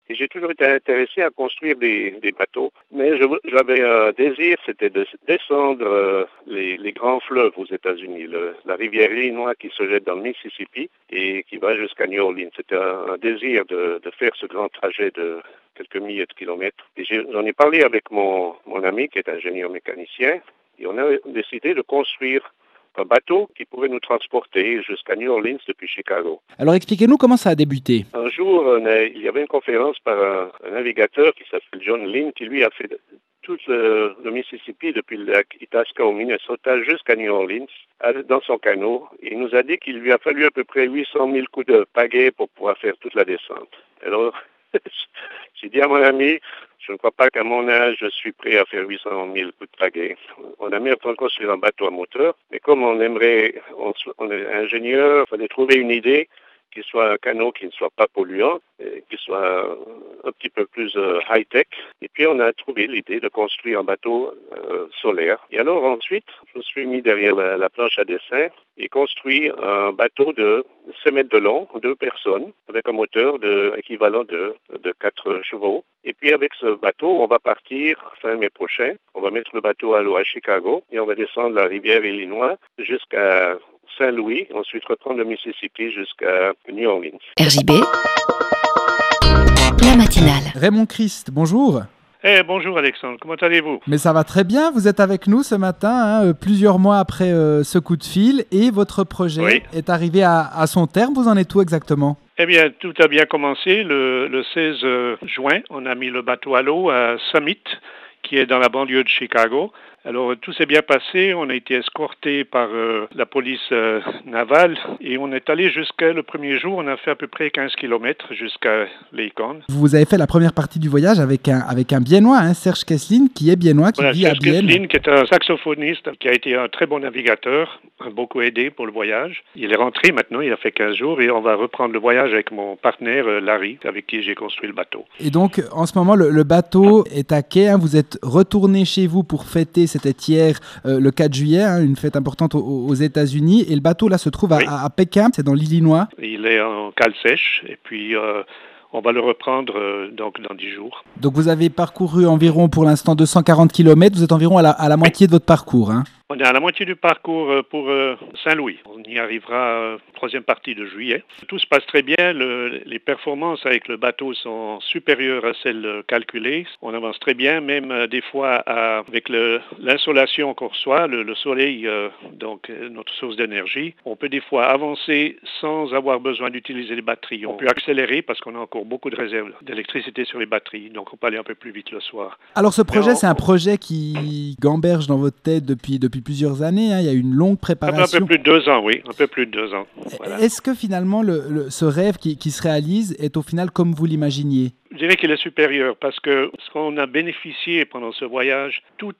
Et j'ai toujours été intéressé à construire des bateaux. Mais j'avais un désir, c'était de descendre les grands fleuves aux États-Unis. La rivière Illinois qui se jette dans le Mississippi et qui va jusqu'à New Orleans. C'était un désir de faire ce grand trajet de quelques milliers de kilomètres. Et j'en ai parlé avec mon ami qui est ingénieur mécanicien. Et on a décidé de construire un bateau qui pouvait nous transporter jusqu'à New Orleans depuis Chicago. Alors expliquez-nous comment ça a débuté. Un jour, il y avait une conférence par un navigateur qui s'appelle John Lynn, qui lui a fait tout le Mississippi depuis le lac Itasca au Minnesota jusqu'à New Orleans dans son canot. Et il nous a dit qu'il lui a fallu à peu près 800 000 coups de pagaie pour pouvoir faire toute la descente. Alors, j'ai dit à mon ami, je ne crois pas qu'à mon âge, je suis prêt à faire 800 000 coups de pagaie. On a mis en construire un bateau à moteur, mais comme on est ingénieur, il fallait trouver une idée qui soit un canot qui ne soit pas polluant, qui soit un petit peu plus high-tech. Et puis on a trouvé l'idée de construire un bateau solaire. Et alors ensuite, je me suis mis derrière la planche à dessin et construit un bateau de 7 mètres de long, 2 personnes, avec un moteur équivalent de 4 chevaux. Et puis avec ce bateau, on va partir fin mai prochain. On va mettre le bateau à l'eau à Chicago et on va descendre la rivière Illinois jusqu'à Saint-Louis, ensuite reprendre le Mississippi jusqu'à New Orleans. RJB, la matinale. Raymond Christ, bonjour. Bonjour Alexandre, comment allez-vous? Mais ça va très bien, vous êtes avec nous ce matin, plusieurs mois après ce coup de fil, et votre projet est arrivé à son terme. Vous en êtes où exactement? Eh bien, tout a bien commencé. Le 16 juin, on a mis le bateau à l'eau à Summit, qui est dans la banlieue de Chicago. Alors, tout s'est bien passé. On a été escorté par la police navale et on est allé jusqu'à le premier jour. On a fait à peu près 15 km jusqu'à Lincoln. Vous avez fait la première partie du voyage avec un Biennois, Serge Kesslin, qui est biennois, qui vit à Bienne. Serge Kesslin, qui est un saxophoniste, qui a été un très bon navigateur, a beaucoup aidé pour le voyage. Il est rentré maintenant, il a fait 15 jours et on va reprendre le voyage avec mon partenaire Larry, avec qui j'ai construit le bateau. Et donc, en ce moment, le bateau est à quai. Vous êtes retourné chez vous pour fêter, c'était hier, le 4 juillet, une fête importante aux États-Unis. Et le bateau, là, se trouve à Pékin, c'est dans l'Illinois. Il est en cale sèche et puis on va le reprendre donc dans 10 jours. Donc, vous avez parcouru environ, pour l'instant, 240 km. Vous êtes environ à la moitié de votre parcours, On est à la moitié du parcours pour Saint-Louis. On y arrivera troisième partie de juillet. Tout se passe très bien. Les performances avec le bateau sont supérieures à celles calculées. On avance très bien, même des fois avec l'insolation qu'on reçoit, le soleil, donc notre source d'énergie. On peut des fois avancer sans avoir besoin d'utiliser les batteries. On peut accélérer parce qu'on a encore beaucoup de réserves d'électricité sur les batteries. Donc on peut aller un peu plus vite le soir. Alors ce projet, c'est un projet qui gamberge dans votre tête depuis plusieurs années. Il y a une longue préparation. Un peu plus de 2 ans, oui. Un peu plus de 2 ans. Voilà. Est-ce que finalement, ce rêve qui se réalise est au final comme vous l'imaginiez? Je dirais qu'il est supérieur parce que ce qu'on a bénéficié pendant ce voyage, tous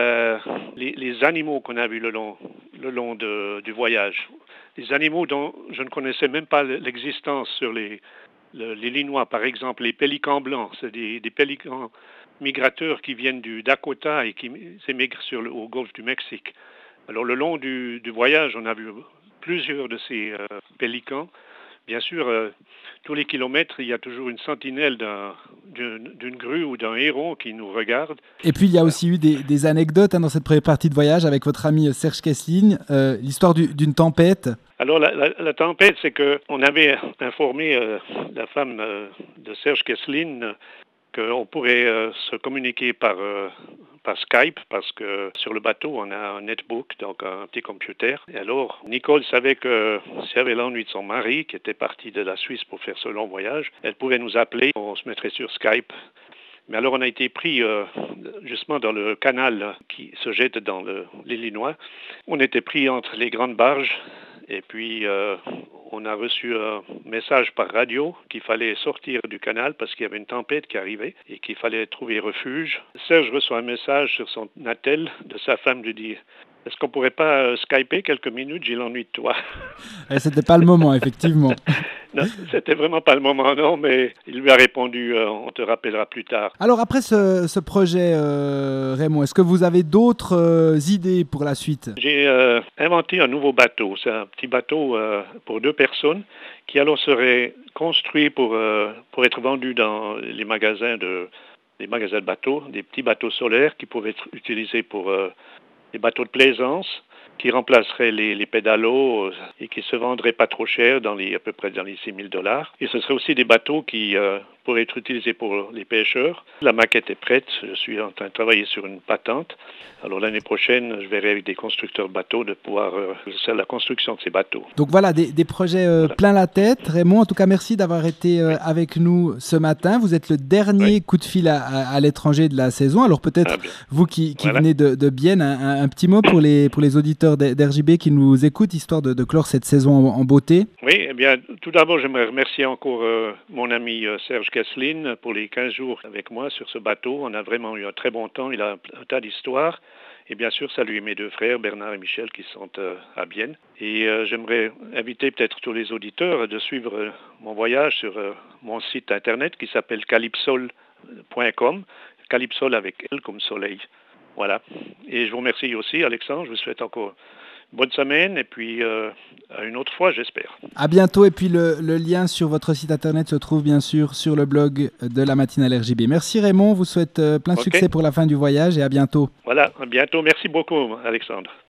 les animaux qu'on a vus le long du voyage, des animaux dont je ne connaissais même pas l'existence sur l'Illinois, par exemple, les pélicans blancs, c'est des pélicans migrateurs qui viennent du Dakota et qui émigrent au golfe du Mexique. Alors le long du voyage, on a vu plusieurs de ces pélicans. Bien sûr, tous les kilomètres, il y a toujours une sentinelle d'une grue ou d'un héron qui nous regarde. Et puis, il y a aussi eu des anecdotes dans cette première partie de voyage avec votre ami Serge Kesslin, l'histoire d'une tempête. Alors, la tempête, c'est qu'on avait informé la femme de Serge Kesslin qu'on pourrait se communiquer par Skype parce que sur le bateau, on a un netbook, donc un petit computer. Et alors, Nicole savait que si elle avait l'ennui de son mari, qui était parti de la Suisse pour faire ce long voyage, elle pouvait nous appeler, on se mettrait sur Skype. Mais alors, on a été pris justement dans le canal qui se jette dans l'Illinois. On était pris entre les grandes barges et puis on a reçu un message par radio qu'il fallait sortir du canal parce qu'il y avait une tempête qui arrivait et qu'il fallait trouver refuge. Serge reçoit un message sur son attel de sa femme lui dit « Est-ce qu'on pourrait pas skyper quelques minutes? J'ai l'ennui de toi. » C'était pas le moment, effectivement. Non, c'était vraiment pas le moment, non, mais il lui a répondu on te rappellera plus tard. Alors après ce projet, Raymond, est-ce que vous avez d'autres idées pour la suite? J'ai inventé un nouveau bateau. C'est un petit bateau pour 2 personnes qui alors serait construit pour être vendu dans les magasins de bateaux, des petits bateaux solaires qui pouvaient être utilisés pour les bateaux de plaisance, qui remplaceraient les pédalos et qui se vendraient pas trop cher, à peu près dans les $6,000. Et ce serait aussi des bateaux qui pourraient être utilisés pour les pêcheurs. La maquette est prête, je suis en train de travailler sur une patente. Alors l'année prochaine, je verrai avec des constructeurs de bateaux de pouvoir faire la construction de ces bateaux. Donc voilà, des projets plein la tête. Raymond, en tout cas, merci d'avoir été avec nous ce matin. Vous êtes le dernier coup de fil à l'étranger de la saison. Alors peut-être vous qui venez de Bienne, un petit mot pour les auditeurs d'RJB qui nous écoutent, histoire de clore cette saison en beauté. Oui, eh bien, tout d'abord, j'aimerais remercier encore mon ami Serge Kesslin pour les 15 jours avec moi sur ce bateau. On a vraiment eu un très bon temps. Il a un tas d'histoires. Et bien sûr, saluer mes 2 frères, Bernard et Michel, qui sont à Bienne. Et j'aimerais inviter peut-être tous les auditeurs de suivre mon voyage sur mon site internet qui s'appelle calypsol.com. Calypsol avec L comme soleil. Voilà. Et je vous remercie aussi, Alexandre. Je vous souhaite encore bonne semaine et puis à une autre fois, j'espère. À bientôt. Et puis le lien sur votre site internet se trouve bien sûr sur le blog de la matinale RJB. Merci Raymond, vous souhaite plein de succès pour la fin du voyage et à bientôt. Voilà, à bientôt. Merci beaucoup, Alexandre.